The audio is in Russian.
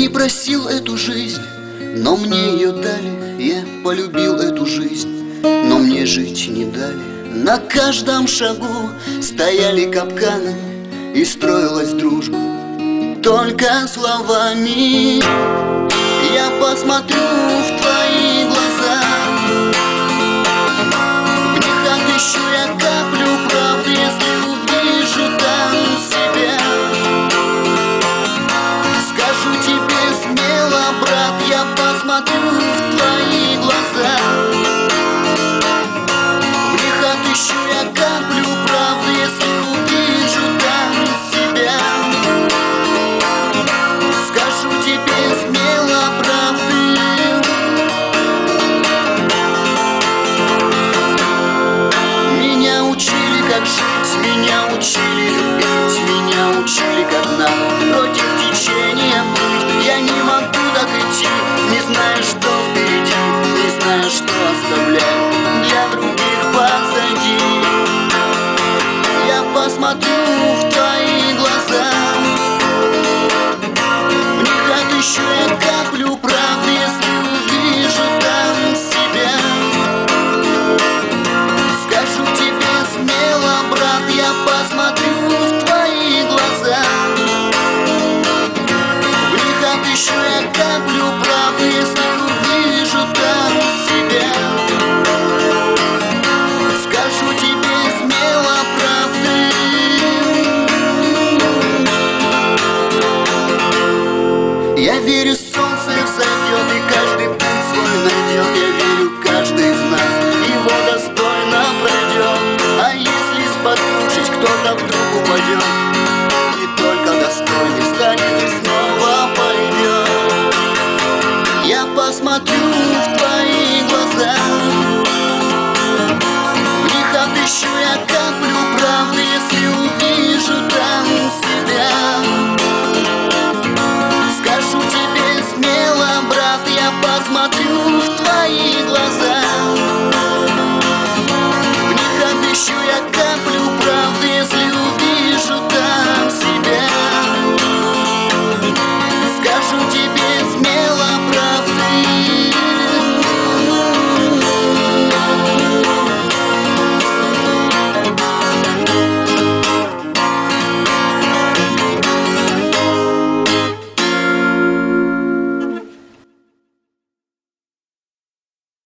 не просил эту жизнь, но мне ее дали. Я полюбил эту жизнь, но мне жить не дали. На каждом шагу стояли капканы, и строилась дружба только словами. Я посмотрю в твои глаза, в них отыщу я каплю правды, если увижу там себя. Скажу тебе смело, брат, я посмотрю в твои глаза, в них отыщу я каплю правды, если увижу там себя. Скажу тебе смело правды. Меня учили, как жить, меня учили